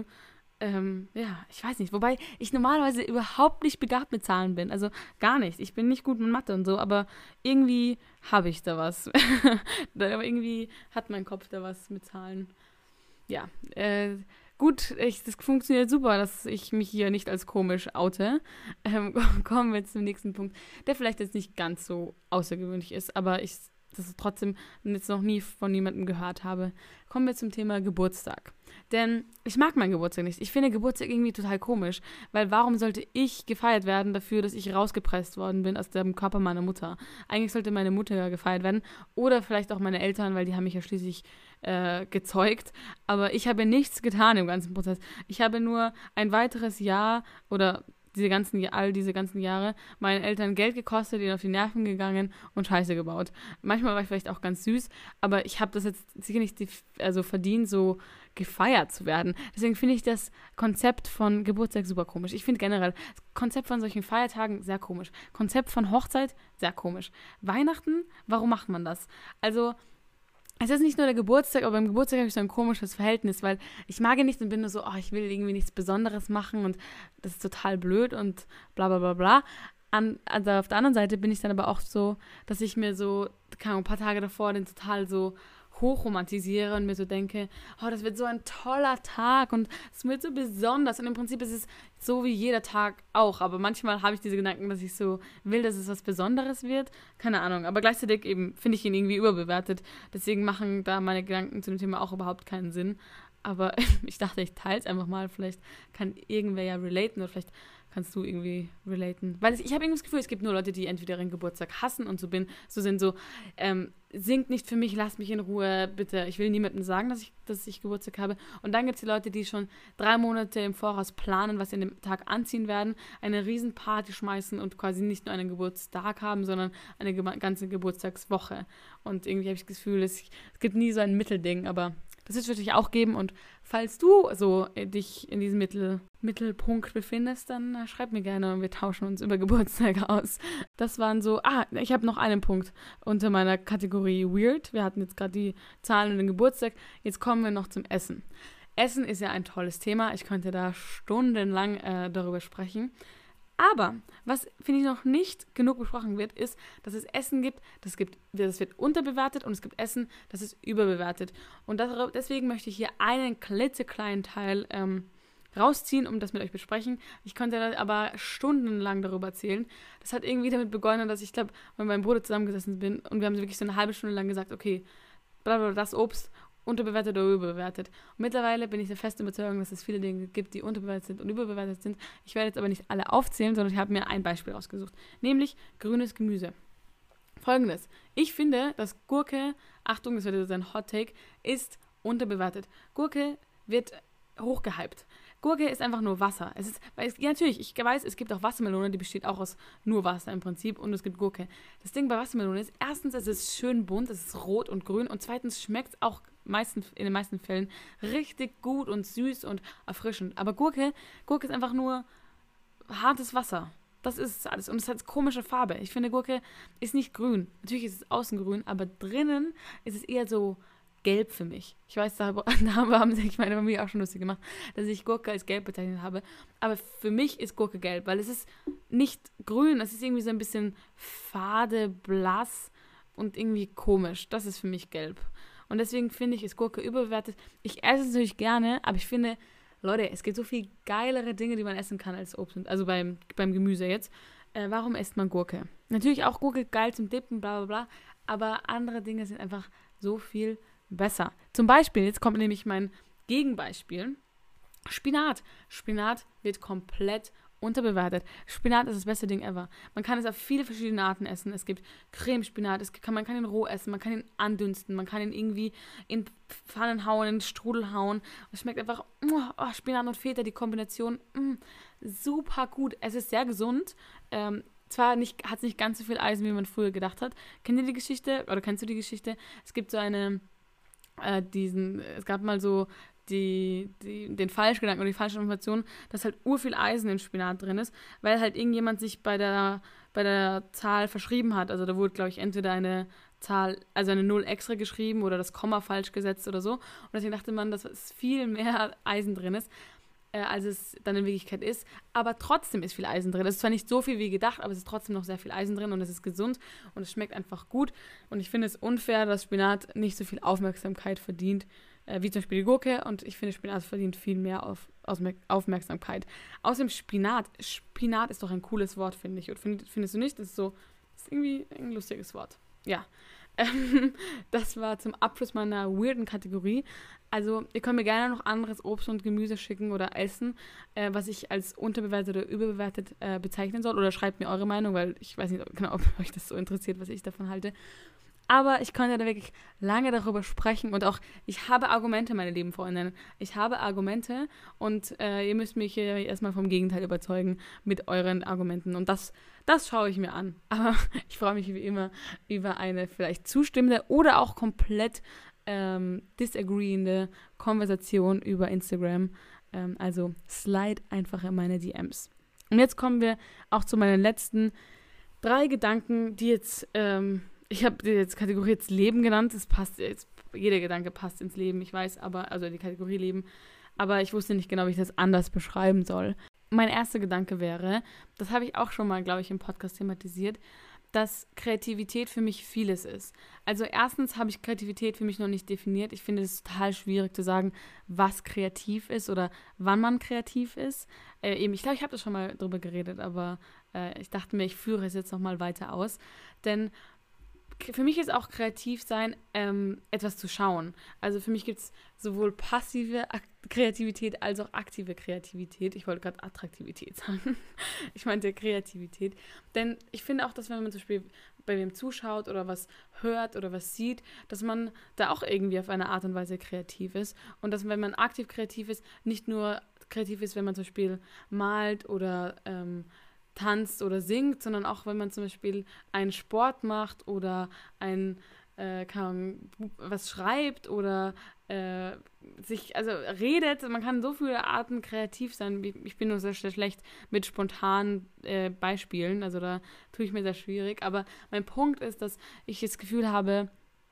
Ja, ich weiß nicht. Wobei ich normalerweise überhaupt nicht begabt mit Zahlen bin. Also gar nicht. Ich bin nicht gut mit Mathe und so, aber irgendwie habe ich da was. Aber irgendwie hat mein Kopf da was mit Zahlen. Ja, gut, das funktioniert super, dass ich mich hier nicht als komisch oute. Kommen wir zum nächsten Punkt, der vielleicht jetzt nicht ganz so außergewöhnlich ist, aber ich das trotzdem jetzt noch nie von jemandem gehört habe. Kommen wir zum Thema Geburtstag. Denn ich mag meinen Geburtstag nicht. Ich finde Geburtstag irgendwie total komisch, weil warum sollte ich gefeiert werden dafür, dass ich rausgepresst worden bin aus dem Körper meiner Mutter? Eigentlich sollte meine Mutter gefeiert werden oder vielleicht auch meine Eltern, weil die haben mich ja schließlich gezeugt. Aber ich habe nichts getan im ganzen Prozess. Ich habe nur ein weiteres Jahr oder all diese ganzen Jahre meinen Eltern Geld gekostet, ihnen auf die Nerven gegangen und Scheiße gebaut. Manchmal war ich vielleicht auch ganz süß, aber ich habe das jetzt sicher nicht verdient, so gefeiert zu werden. Deswegen finde ich das Konzept von Geburtstag super komisch. Ich finde generell das Konzept von solchen Feiertagen sehr komisch. Konzept von Hochzeit sehr komisch. Weihnachten, warum macht man das? Also es ist nicht nur der Geburtstag, aber beim Geburtstag habe ich so ein komisches Verhältnis, weil ich mag ihn nicht und bin nur so, ich will irgendwie nichts Besonderes machen und das ist total blöd und bla bla bla bla. Also auf der anderen Seite bin ich dann aber auch so, dass ich mir so, keine Ahnung, ein paar Tage davor den total so hochromantisiere und mir so denke, das wird so ein toller Tag und es wird so besonders und im Prinzip ist es so wie jeder Tag auch, aber manchmal habe ich diese Gedanken, dass ich so will, dass es was Besonderes wird, keine Ahnung, aber gleichzeitig eben finde ich ihn irgendwie überbewertet, deswegen machen da meine Gedanken zu dem Thema auch überhaupt keinen Sinn, aber ich dachte, ich teile es einfach mal, vielleicht kann irgendwer ja relaten oder vielleicht kannst du irgendwie relaten. Weil ich habe irgendwie das Gefühl, es gibt nur Leute, die entweder ihren Geburtstag hassen und so sind so, singt nicht für mich, lasst mich in Ruhe, bitte. Ich will niemandem sagen, dass ich Geburtstag habe. Und dann gibt es die Leute, die schon 3 Monate im Voraus planen, was sie an dem Tag anziehen werden, eine Riesenparty schmeißen und quasi nicht nur einen Geburtstag haben, sondern eine ganze Geburtstagswoche. Und irgendwie habe ich das Gefühl, es gibt nie so ein Mittelding, aber Das wird es natürlich auch geben und falls du so dich in diesem Mittelpunkt befindest, dann schreib mir gerne und wir tauschen uns über Geburtstage aus. Das waren so, ich habe noch einen Punkt unter meiner Kategorie Weird. Wir hatten jetzt gerade die Zahlen und den Geburtstag. Jetzt kommen wir noch zum Essen. Essen ist ja ein tolles Thema. Ich könnte da stundenlang darüber sprechen. Aber was, finde ich, noch nicht genug besprochen wird, ist, dass es Essen gibt, das wird unterbewertet und es gibt Essen, das ist überbewertet. Und deswegen möchte ich hier einen klitzekleinen Teil rausziehen, um das mit euch besprechen. Ich könnte da aber stundenlang darüber erzählen. Das hat irgendwie damit begonnen, dass ich glaube, mit meinem Bruder zusammengesessen bin und wir haben wirklich so eine halbe Stunde lang gesagt, okay, blablabla, das Obst, unterbewertet oder überbewertet. Und mittlerweile bin ich der festen Überzeugung, dass es viele Dinge gibt, die unterbewertet sind und überbewertet sind. Ich werde jetzt aber nicht alle aufzählen, sondern ich habe mir ein Beispiel ausgesucht, nämlich grünes Gemüse. Folgendes. Ich finde, dass Gurke, Achtung, das wird jetzt ein Hot Take, ist unterbewertet. Gurke wird hochgehypt. Gurke ist einfach nur Wasser. Natürlich, ich weiß, es gibt auch Wassermelone, die besteht auch aus nur Wasser im Prinzip und es gibt Gurke. Das Ding bei Wassermelone ist, erstens, es ist schön bunt, es ist rot und grün und zweitens schmeckt es auch in den meisten Fällen richtig gut und süß und erfrischend. Aber Gurke ist einfach nur hartes Wasser. Das ist alles. Und es hat komische Farbe. Ich finde, Gurke ist nicht grün. Natürlich ist es außen grün, aber drinnen ist es eher so gelb für mich. Ich weiß, darüber haben sich meine Familie auch schon lustig gemacht, dass ich Gurke als gelb bezeichnet habe. Aber für mich ist Gurke gelb, weil es ist nicht grün. Es ist irgendwie so ein bisschen fade, blass und irgendwie komisch. Das ist für mich gelb. Und deswegen finde ich, ist Gurke überbewertet. Ich esse es natürlich gerne, aber ich finde, Leute, es gibt so viel geilere Dinge, die man essen kann als Obst. Also beim Gemüse jetzt. Warum isst man Gurke? Natürlich auch Gurke geil zum Dippen, bla bla bla. Aber andere Dinge sind einfach so viel besser. Zum Beispiel, jetzt kommt nämlich mein Gegenbeispiel. Spinat. Spinat wird komplett unterbewertet. Spinat ist das beste Ding ever. Man kann es auf viele verschiedene Arten essen. Es gibt Cremespinat, man kann ihn roh essen, man kann ihn andünsten, man kann ihn irgendwie in Pfannen hauen, in Strudel hauen. Es schmeckt einfach, Spinat und Feta, die Kombination, super gut. Es ist sehr gesund. Zwar hat es nicht ganz so viel Eisen, wie man früher gedacht hat. Kennst du die Geschichte? Es gibt so es gab mal so den Falschgedanken oder die falsche Information, dass halt urviel Eisen im Spinat drin ist, weil halt irgendjemand sich bei der Zahl verschrieben hat. Also da wurde, glaube ich, entweder eine Zahl, also eine 0 extra geschrieben oder das Komma falsch gesetzt oder so. Und deswegen dachte man, dass es viel mehr Eisen drin ist, als es dann in Wirklichkeit ist. Aber trotzdem ist viel Eisen drin. Es ist zwar nicht so viel wie gedacht, aber es ist trotzdem noch sehr viel Eisen drin und es ist gesund und es schmeckt einfach gut. Und ich finde es unfair, dass Spinat nicht so viel Aufmerksamkeit verdient, wie zum Beispiel die Gurke. Und ich finde, Spinat verdient viel mehr Aufmerksamkeit. Außerdem Spinat. Spinat ist doch ein cooles Wort, finde ich. Und findest du nicht? Das ist irgendwie ein lustiges Wort. Ja. Das war zum Abschluss meiner weirden Kategorie. Also ihr könnt mir gerne noch anderes Obst und Gemüse schicken oder essen, was ich als unterbewertet oder überbewertet bezeichnen soll. Oder schreibt mir eure Meinung, weil ich weiß nicht genau, ob euch das so interessiert, was ich davon halte. Aber ich könnte da wirklich lange darüber sprechen und auch, ich habe Argumente, meine lieben Freundinnen. Ich habe Argumente und ihr müsst mich hier erstmal vom Gegenteil überzeugen mit euren Argumenten. Und das schaue ich mir an. Aber ich freue mich wie immer über eine vielleicht zustimmende oder auch komplett disagreeende Konversation über Instagram. Also slide einfach in meine DMs. Und jetzt kommen wir auch zu meinen letzten 3 Gedanken, die jetzt... ich habe die jetzt Kategorie jetzt Leben genannt. Das passt jetzt, jeder Gedanke passt ins Leben, ich weiß, also die Kategorie Leben. Aber ich wusste nicht genau, wie ich das anders beschreiben soll. Mein erster Gedanke wäre, das habe ich auch schon mal, glaube ich, im Podcast thematisiert, dass Kreativität für mich vieles ist. Also erstens habe ich Kreativität für mich noch nicht definiert. Ich finde es total schwierig zu sagen, was kreativ ist oder wann man kreativ ist. Ich glaube, ich habe das schon mal drüber geredet, aber ich dachte mir, ich führe es jetzt nochmal weiter aus. Denn für mich ist auch kreativ sein, etwas zu schauen. Also für mich gibt es sowohl passive Kreativität als auch aktive Kreativität. Ich wollte gerade Attraktivität sagen. Ich meinte Kreativität. Denn ich finde auch, dass wenn man zum Beispiel bei wem zuschaut oder was hört oder was sieht, dass man da auch irgendwie auf eine Art und Weise kreativ ist. Und dass, wenn man aktiv kreativ ist, nicht nur kreativ ist, wenn man zum Beispiel malt oder tanzt oder singt, sondern auch, wenn man zum Beispiel einen Sport macht oder ein keine Ahnung, was schreibt oder also redet. Man kann so viele Arten kreativ sein. Ich bin nur sehr, sehr schlecht mit spontanen Beispielen, also da tue ich mir sehr schwierig. Aber mein Punkt ist, dass ich das Gefühl habe,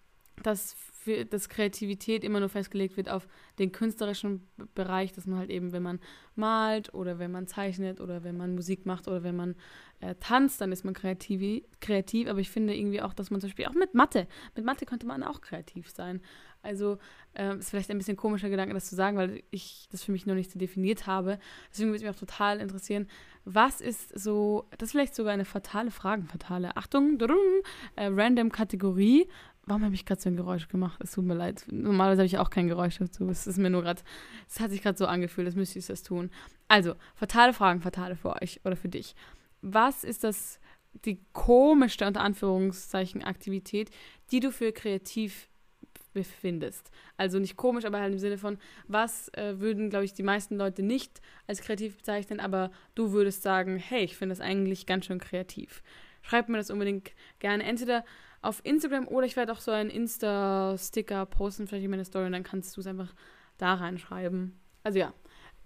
dass Kreativität immer nur festgelegt wird auf den künstlerischen Bereich, dass man halt eben, wenn man malt oder wenn man zeichnet oder wenn man Musik macht oder wenn man tanzt, dann ist man kreativ. Aber ich finde irgendwie auch, dass man zum Beispiel auch mit Mathe könnte man auch kreativ sein. Also ist vielleicht ein bisschen komischer Gedanke, das zu sagen, weil ich das für mich noch nicht so definiert habe. Deswegen würde mich auch total interessieren, was ist so, das ist vielleicht sogar eine Achtung, random Kategorie. Warum habe ich gerade so ein Geräusch gemacht? Es tut mir leid. Normalerweise habe ich auch kein Geräusch dazu. Es hat sich gerade so angefühlt, als müsste ich das tun. Also, fatale Fragen für euch oder für dich. Was ist die komischste, unter Anführungszeichen, Aktivität, die du für kreativ befindest? Also nicht komisch, aber halt im Sinne von, was würden, glaube ich, die meisten Leute nicht als kreativ bezeichnen, aber du würdest sagen, hey, ich finde das eigentlich ganz schön kreativ. Schreib mir das unbedingt gerne. Entweder auf Instagram oder ich werde auch so einen Insta-Sticker posten, vielleicht in meine Story und dann kannst du es einfach da reinschreiben. Also ja,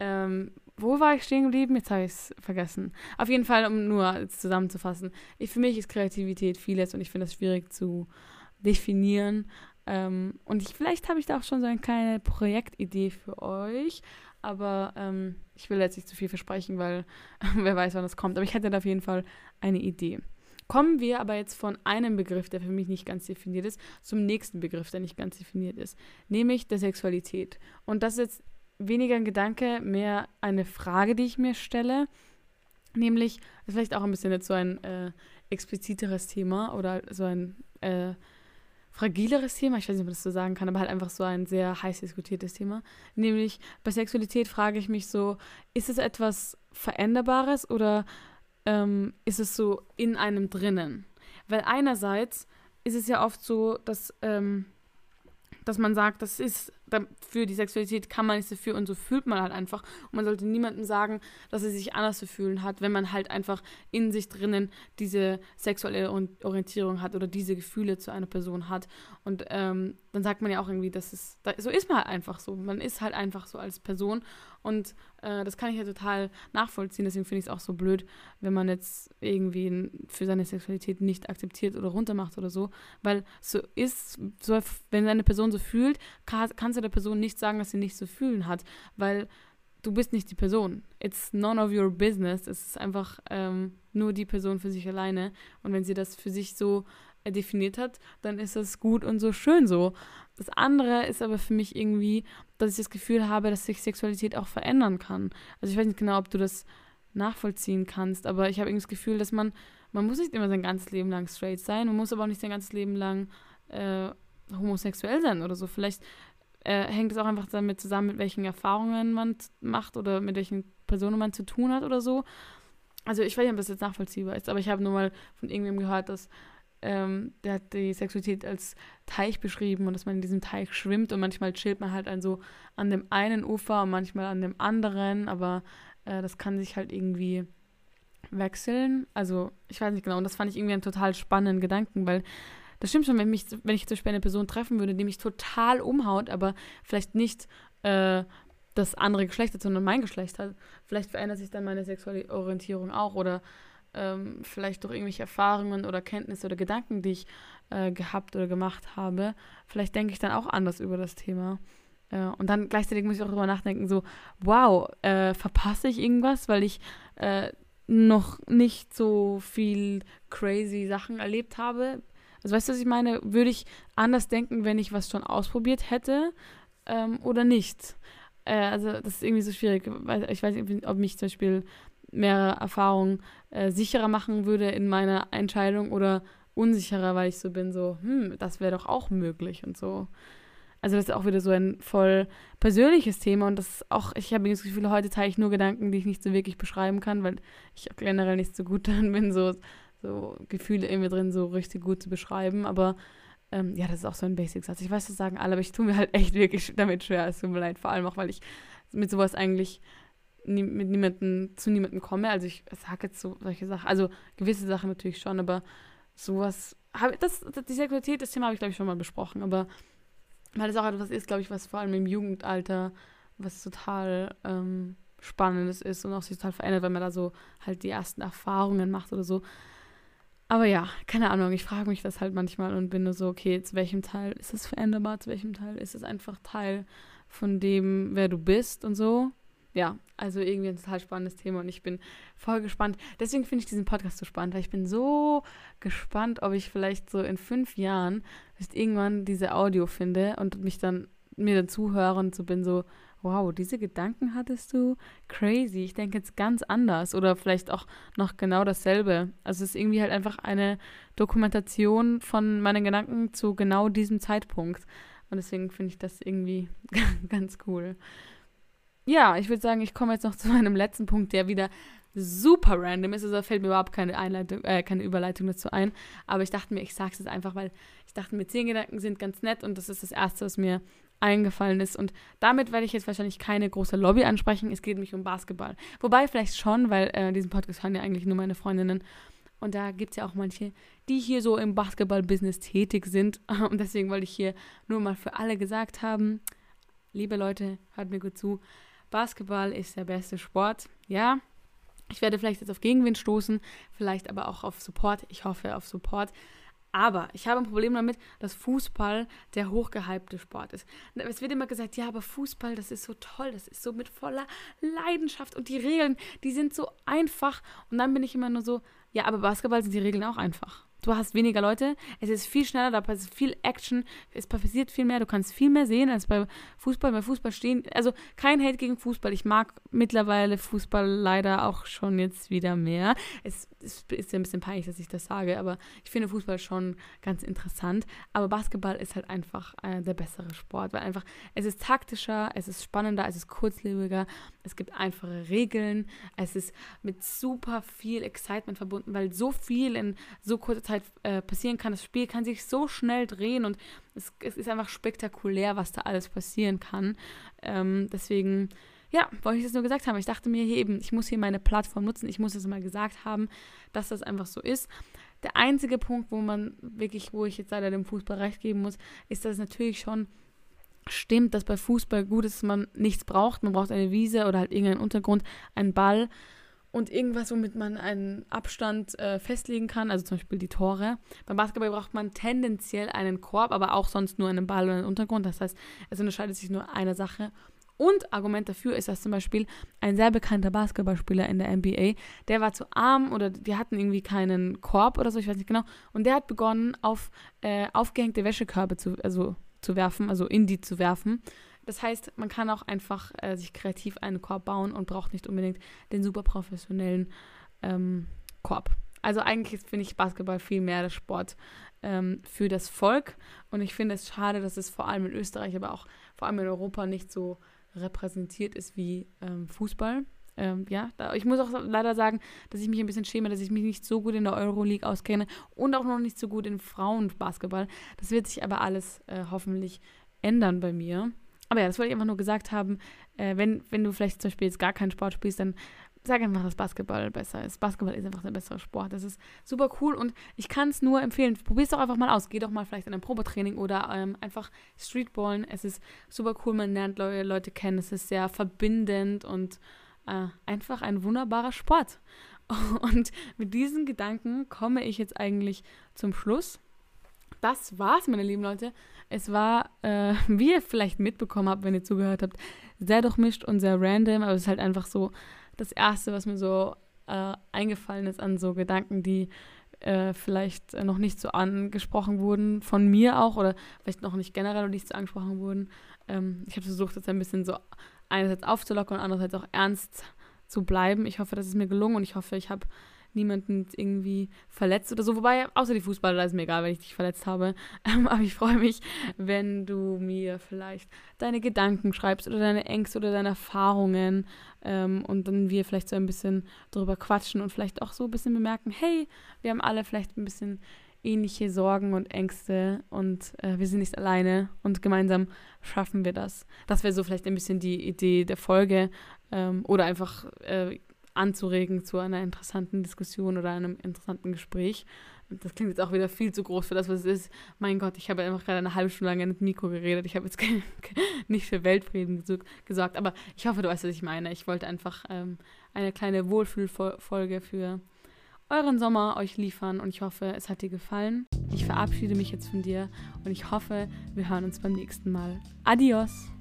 wo war ich stehen geblieben? Jetzt habe ich es vergessen. Auf jeden Fall, um nur zusammenzufassen. Für mich ist Kreativität vieles und ich finde es schwierig zu definieren. Und vielleicht habe ich da auch schon so eine kleine Projektidee für euch, aber ich will jetzt nicht zu viel versprechen, weil wer weiß, wann das kommt. Aber ich hätte da auf jeden Fall eine Idee. Kommen wir aber jetzt von einem Begriff, der für mich nicht ganz definiert ist, zum nächsten Begriff, der nicht ganz definiert ist, nämlich der Sexualität. Und das ist jetzt weniger ein Gedanke, mehr eine Frage, die ich mir stelle, nämlich, das ist vielleicht auch ein bisschen jetzt so ein expliziteres Thema oder so ein fragileres Thema, ich weiß nicht, ob man das so sagen kann, aber halt einfach so ein sehr heiß diskutiertes Thema, nämlich bei Sexualität frage ich mich so, ist es etwas Veränderbares oder ist es so in einem drinnen. Weil einerseits ist es ja oft so, dass man sagt, das ist für die Sexualität kann man nichts dafür und so fühlt man halt einfach. Und man sollte niemandem sagen, dass er sich anders zu fühlen hat, wenn man halt einfach in sich drinnen diese sexuelle Orientierung hat oder diese Gefühle zu einer Person hat. Und dann sagt man ja auch irgendwie, so ist man halt einfach so. Man ist halt einfach so als Person und das kann ich ja total nachvollziehen. Deswegen finde ich es auch so blöd, wenn man jetzt irgendwie für seine Sexualität nicht akzeptiert oder runtermacht oder so. Weil wenn eine Person so fühlt, kannst du der Person nicht sagen, dass sie nicht so fühlen hat, weil du bist nicht die Person. It's none of your business. Es ist einfach nur die Person für sich alleine. Und wenn sie das für sich so definiert hat, dann ist das gut und so schön so. Das andere ist aber für mich irgendwie, dass ich das Gefühl habe, dass sich Sexualität auch verändern kann. Also ich weiß nicht genau, ob du das nachvollziehen kannst, aber ich habe irgendwie das Gefühl, dass man muss nicht immer sein ganzes Leben lang straight sein, man muss aber auch nicht sein ganzes Leben lang homosexuell sein oder so. Vielleicht hängt es auch einfach damit zusammen, mit welchen Erfahrungen man macht oder mit welchen Personen man zu tun hat oder so. Also ich weiß nicht, ob das jetzt nachvollziehbar ist, aber ich habe nur mal von irgendwem gehört, dass der hat die Sexualität als Teich beschrieben und dass man in diesem Teich schwimmt und manchmal chillt man halt so an dem einen Ufer und manchmal an dem anderen, aber das kann sich halt irgendwie wechseln. Also ich weiß nicht genau und das fand ich irgendwie einen total spannenden Gedanken, weil das stimmt schon, wenn ich zum Beispiel eine Person treffen würde, die mich total umhaut, aber vielleicht nicht das andere Geschlecht hat, sondern mein Geschlecht hat. Vielleicht verändert sich dann meine sexuelle Orientierung auch oder vielleicht durch irgendwelche Erfahrungen oder Kenntnisse oder Gedanken, die ich gehabt oder gemacht habe. Vielleicht denke ich dann auch anders über das Thema. Und dann gleichzeitig muss ich auch darüber nachdenken, so, wow, verpasse ich irgendwas, weil ich noch nicht so viel crazy Sachen erlebt habe. Also weißt du, was ich meine? Würde ich anders denken, wenn ich was schon ausprobiert hätte oder nicht? Also das ist irgendwie so schwierig. Ich weiß nicht, ob mich zum Beispiel mehrere Erfahrungen sicherer machen würde in meiner Entscheidung oder unsicherer, weil ich so bin, so, das wäre doch auch möglich und so. Also das ist auch wieder so ein voll persönliches Thema und das ist auch, ich habe das Gefühl, heute teile ich nur Gedanken, die ich nicht so wirklich beschreiben kann, weil ich auch generell nicht so gut darin bin, so Gefühle in mir drin so richtig gut zu beschreiben, aber ja, das ist auch so ein Basic-Satz. Ich weiß, das sagen alle, aber ich tue mir halt echt wirklich damit schwer, es tut mir leid, vor allem auch, weil ich mit sowas eigentlich zu niemandem komme, also ich sage jetzt so solche Sachen, also gewisse Sachen natürlich schon, aber sowas Die Sexualität, das Thema habe ich, glaube ich, schon mal besprochen, aber weil das auch etwas ist, glaube ich, was vor allem im Jugendalter, was total Spannendes ist und auch sich total verändert, wenn man da so halt die ersten Erfahrungen macht oder so. Aber ja, keine Ahnung, ich frage mich das halt manchmal und bin nur so, okay, zu welchem Teil ist es veränderbar, zu welchem Teil ist es einfach Teil von dem, wer du bist und so. Ja, also irgendwie ein total spannendes Thema und ich bin voll gespannt. Deswegen finde ich diesen Podcast so spannend, weil ich bin so gespannt, ob ich vielleicht so in 5 Jahren irgendwann diese Audio finde und mir dann zuhöre und so bin so, wow, diese Gedanken hattest du? Crazy, ich denke jetzt ganz anders oder vielleicht auch noch genau dasselbe. Also es ist irgendwie halt einfach eine Dokumentation von meinen Gedanken zu genau diesem Zeitpunkt. Und deswegen finde ich das irgendwie ganz cool. Ja, ich würde sagen, ich komme jetzt noch zu meinem letzten Punkt, der wieder super random ist. Also da fällt mir überhaupt keine Überleitung dazu ein. Aber ich dachte mir, ich sage es jetzt einfach, weil ich dachte mir, 10 Gedanken sind ganz nett und das ist das Erste, was mir eingefallen ist. Und damit werde ich jetzt wahrscheinlich keine große Lobby ansprechen. Es geht nämlich um Basketball. Wobei vielleicht schon, weil diesen Podcast hören ja eigentlich nur meine Freundinnen. Und da gibt es ja auch manche, die hier so im Basketball-Business tätig sind. Und deswegen wollte ich hier nur mal für alle gesagt haben, liebe Leute, hört mir gut zu. Basketball ist der beste Sport. Ja, ich werde vielleicht jetzt auf Gegenwind stoßen, vielleicht aber auch auf Support. Ich hoffe auf Support. Aber ich habe ein Problem damit, dass Fußball der hochgehypte Sport ist. Es wird immer gesagt, ja, aber Fußball, das ist so toll, das ist so mit voller Leidenschaft und die Regeln, die sind so einfach. Und dann bin ich immer nur so, ja, aber Basketball sind die Regeln auch einfach. Du hast weniger Leute, es ist viel schneller, da passiert viel Action, es passiert viel mehr, du kannst viel mehr sehen als bei Fußball. Bei Fußball stehen, also kein Hate gegen Fußball, ich mag mittlerweile Fußball leider auch schon jetzt wieder mehr. Es ist ja ein bisschen peinlich, dass ich das sage, aber ich finde Fußball schon ganz interessant. Aber Basketball ist halt einfach der bessere Sport, weil einfach, es ist taktischer, es ist spannender, es ist kurzlebiger, es gibt einfache Regeln, es ist mit super viel Excitement verbunden, weil so viel in so kurzer Zeit passieren kann. Das Spiel kann sich so schnell drehen und es ist einfach spektakulär, was da alles passieren kann. Deswegen, ja, wollte ich das nur gesagt haben. Ich dachte mir hier eben, ich muss hier meine Plattform nutzen. Ich muss es mal gesagt haben, dass das einfach so ist. Der einzige Punkt, wo ich jetzt leider dem Fußball recht geben muss, ist, dass es natürlich schon stimmt, dass bei Fußball gut ist, dass man nichts braucht. Man braucht eine Wiese oder halt irgendeinen Untergrund, einen Ball und irgendwas, womit man einen Abstand festlegen kann, also zum Beispiel die Tore. Beim Basketball braucht man tendenziell einen Korb, aber auch sonst nur einen Ball oder einen Untergrund. Das heißt, es unterscheidet sich nur eine Sache. Und Argument dafür ist, dass zum Beispiel ein sehr bekannter Basketballspieler in der NBA, der war zu arm oder die hatten irgendwie keinen Korb oder so, ich weiß nicht genau. Und der hat begonnen, auf aufgehängte Wäschekörbe zu werfen, also in die zu werfen. Das heißt, man kann auch einfach sich kreativ einen Korb bauen und braucht nicht unbedingt den super professionellen Korb. Also eigentlich finde ich Basketball viel mehr der Sport für das Volk. Und ich finde es schade, dass es vor allem in Österreich, aber auch vor allem in Europa nicht so repräsentiert ist wie Fußball. Ich muss auch leider sagen, dass ich mich ein bisschen schäme, dass ich mich nicht so gut in der Euroleague auskenne und auch noch nicht so gut in Frauenbasketball. Das wird sich aber alles hoffentlich ändern bei mir. Aber ja, das wollte ich einfach nur gesagt haben. Wenn du vielleicht zum Beispiel jetzt gar keinen Sport spielst, dann sag einfach, dass Basketball besser ist. Basketball ist einfach der bessere Sport. Das ist super cool und ich kann es nur empfehlen. Probier es doch einfach mal aus. Geh doch mal vielleicht in ein Probetraining oder einfach Streetballen. Es ist super cool, man lernt Leute kennen. Es ist sehr verbindend und einfach ein wunderbarer Sport. Und mit diesen Gedanken komme ich jetzt eigentlich zum Schluss. Das war's, meine lieben Leute. Es war, wie ihr vielleicht mitbekommen habt, wenn ihr zugehört habt, sehr durchmischt und sehr random, aber es ist halt einfach so das Erste, was mir so eingefallen ist an so Gedanken, die vielleicht noch nicht so angesprochen wurden, von mir auch, oder vielleicht noch nicht generell noch nicht so angesprochen wurden. Ich habe versucht, das ein bisschen so einerseits aufzulockern und andererseits auch ernst zu bleiben. Ich hoffe, das ist mir gelungen und ich hoffe, ich habe niemanden irgendwie verletzt oder so. Wobei, außer die Fußballer, ist mir egal, wenn ich dich verletzt habe. Aber ich freue mich, wenn du mir vielleicht deine Gedanken schreibst oder deine Ängste oder deine Erfahrungen und dann wir vielleicht so ein bisschen drüber quatschen und vielleicht auch so ein bisschen bemerken, hey, wir haben alle vielleicht ein bisschen ähnliche Sorgen und Ängste und wir sind nicht alleine und gemeinsam schaffen wir das. Das wäre so vielleicht ein bisschen die Idee der Folge oder einfach anzuregen zu einer interessanten Diskussion oder einem interessanten Gespräch. das klingt jetzt auch wieder viel zu groß für das, was es ist. Mein Gott, ich habe einfach gerade eine halbe Stunde lang ins Mikro geredet. Ich habe jetzt nicht für Weltfrieden gesorgt, aber ich hoffe, du weißt, was ich meine. Ich wollte einfach eine kleine Wohlfühlfolge für euren Sommer euch liefern und ich hoffe, es hat dir gefallen. Ich verabschiede mich jetzt von dir und ich hoffe, wir hören uns beim nächsten Mal. Adios!